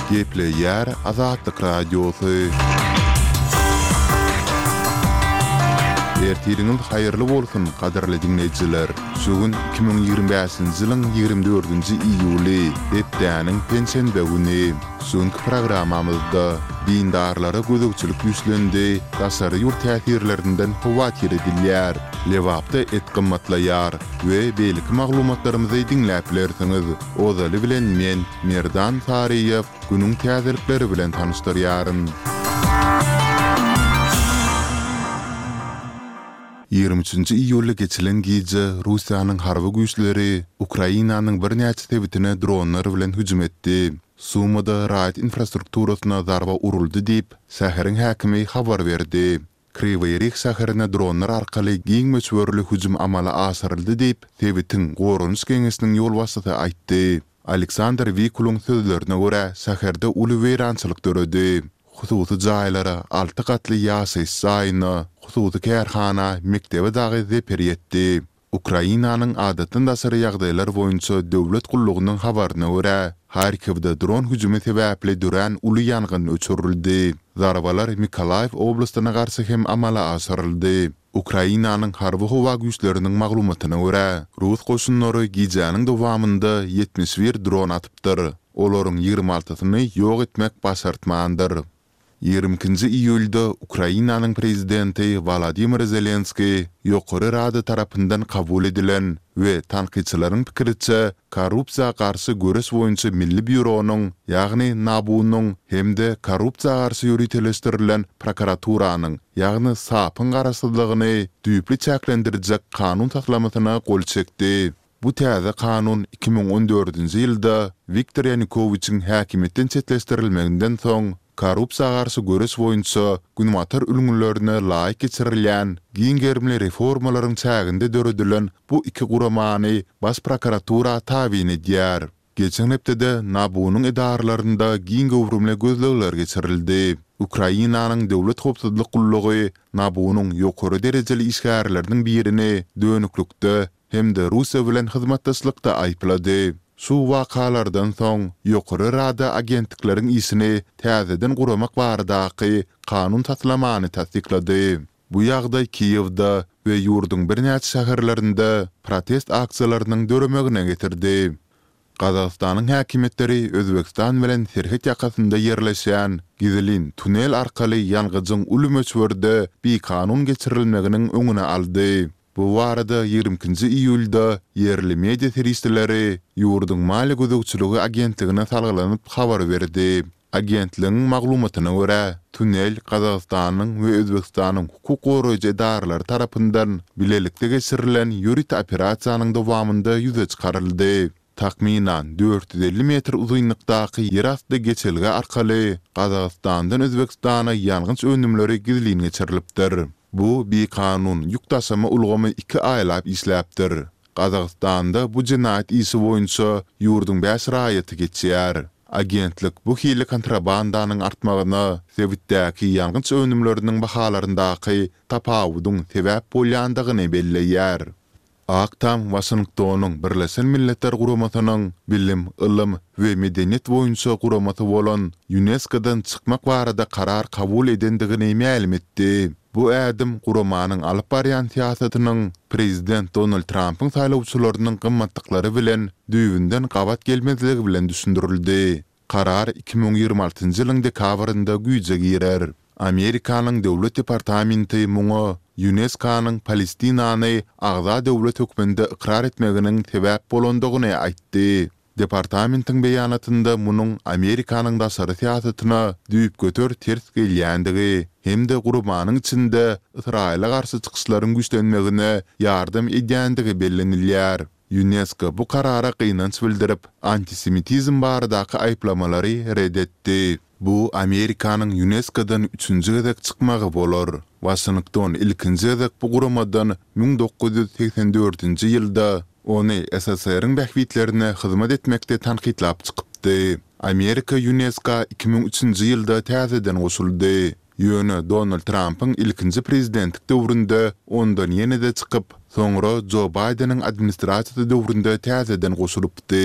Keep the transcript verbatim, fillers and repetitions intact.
Gepleyer Azatlyk Radiosu. Ertiriniz hayırlı bolsun, kaderli dinleyiciler. Şugün iki bin ýygrimi beşinji ýylyň ýygrimi dördünji iýuly, hepdäniň pensiýa güni. Şuňky programmamyzda dindarlara gözükçülük güýçlendi, daşary ýurt täsirlerinden howatýer edilýär, lewapda et gymmatlaýar we beýlik maglumatlarymyzy dinläp bilersiňiz. Ozaly bilen men Merdan Tariýew günüň täzirlikleri bilen tanışdyrýaryn. ýygrimi üçinji iýulda geçilen gije Russiýanyň harby güýçleri Ukrainanyň bir näçe tebitine dronlar bilen hüjüm etdi. Sumada raýat infrastrukturasyna zarba uruldy diýip şäheriň häkimi habar berdi. Kryvyi Rih şäherine dronlar arkaly giň möçberli hüjüm amala asyryldy diýip tebitin gorunç geňesiniň ýolbaşçysy aýtdy. Aleksandr Vikuluň sözlerine görä şäherde uly weýrançylyk döredi. Hususy jaýlara alty gatly ýaşaýyş saýyny, hususy kärhana, mektebe dagy zeper etdi. Ukrainanyň adatynda daşary ýagdaýlar boýunça döwlet gullugynyň habaryna görä, Harkivde dron hüjümi sebäpli duran uly ýangyn öçürildi. Zarbalar Mikolaýew oblastyna garşy hem amala asyryldy. Ukrainanyň harby howa güýçleriniň maglumatyna görä, Rus goşunlary gijanyň dowamynda ýetmiş bir dron atypdyr. Olaryň ýygrimi altysyny ýok etmek başartmandyr. ýygrimi ikinji iýulda Ukrainanyň prezidenti Volodymyr Zelenski ýokary rada tarapyndan kabul edilen we tanqidçilaryň pikiriçe korrupsiýa garşy göres boýunça Milli Büronuň, ýagny Nabunyň hemde korrupsiýa garşy ýürütilişdirilen prokuraturynyň, ýagny sapyň garaşsyzlygyny düýpli çäklendirjek kanun taslamasyna gol çekdi. Bu täze kanun iki bin on dördünji ýylda Viktor Yanukowyçyň häkimetden çetleşdirilmeginden soň korrupsiýa garşy göres boýunça günmatar ülgünlerine laýyk geçirilýän giň gerimli reformalaryň çäginde döredilen bu iki guramany Baş prokuratura tabin edýär. Geçen hepdede Nabunyň edarlarynda giň gowrumly gözlegler geçirildi. Ukrainanyň döwlet howpsuzlyk gullugy Nabunyň ýokary derejeli işgärleriniň birini dönüklükde hemde Russiýa bilen hyzmatdaşlykda aýplady. Şu wakalardan soň ýokary rada agentlikleriň isini täzeden guramak baradaky kanun taslamany tasdiklady. Bu ýagdaý Kiýewde we ýurduň bir näçe şäherlerinde protest aksiýalarynyň döremegine getirdi. Gazagystanyň häkimetleri Özbegistan bilen Serhet ýakasynda ýerleşýän gizlin tunel arkaly ýalgyjyň uly möçberde bir kanun geçirilmeginiň öňüne aldy. Bu warada ýygrimi ikinji iýulda yerli media teristleri ýurduň mali gözegçiligi agentligine salgylanyp habar berdi. Agentligiň maglumatyna görä, tunel Gazagystanyň we Özbegistanyň hukuk goraýjy edarlary tarapyndan bilelikde geçirilen ýürüt operasiýanyň dowamynda ýüze çykaryldy. Takminan dört yüz elli metr uzunlukdaky ýerasty geçelge arkaly Gazagystandan Özbegistana ýalgyç önümleri gizlin geçirilipdir. Bu bir kanun ýukdaşama ulgamy iki aýlap işläpdir. Gazagystanda bu jinayet isi boýunça ýurduň beş raýaty geçýär. Agentlik bu hili kontrabandanyň artmagyna, sebitdäki ýalgyç önümleriniň bahalaryndaky tapawudyň sebäp bolýandygyny belleýär. Aktam Washingtonyň Birleşen Milletler Guramasynyň bilim, ilim we medeniýet boýunça guramasy bolan UNESCO-dan çykmak barada karar kabul edendigini ma'lum etdi. Bu ädim guramanyň alyp barýan siýasatynyň prezident Donald Trumpyň saýlawçylarynyň gymmatlyklary bilen düýbünden gabat gelmezligi bilen düşündirildi. Karar iki bin ýygrimi altynjy ýylyň dekabrynda güýje girer. Amerikanyň döwlet departamenti muňa UNESCO-nyň Palestinany agza döwlet hökmünde ikrar etmeginiň sebäp bolandygyny aýtdy. Departamentin beýanatynda munyň Amerikanyň daşary siýasatyna düýüp götür ters gelýändigi hemde guramanyň içinde Israila garşy çykyşlaryň güýçlenmegine ýardam edýändigi bellenilýär. UNESCO bu karara gynanç bildirip antisemitizm baradaky aýplamalary reddetdi. Bu Amerikanyň UNESCO-dan üçünji gezek çykmagy bolar. Washington ilkinji gezek bu guramadan bin dokuz yüz seksen dördünji ýylda ony S S R-iň bähwitlerine hyzmat etmekde tanqidlap çykypdy. Amerika UNESCO iki bin üçünji ýylda täzeden goşuldy. Ýöne Donald Trumpyň ilkinji prezidentlik döwründe ondan ýene-de çykyp, soňra Joe Bidenin administrasiýasy döwründe täzeden goşulypdy.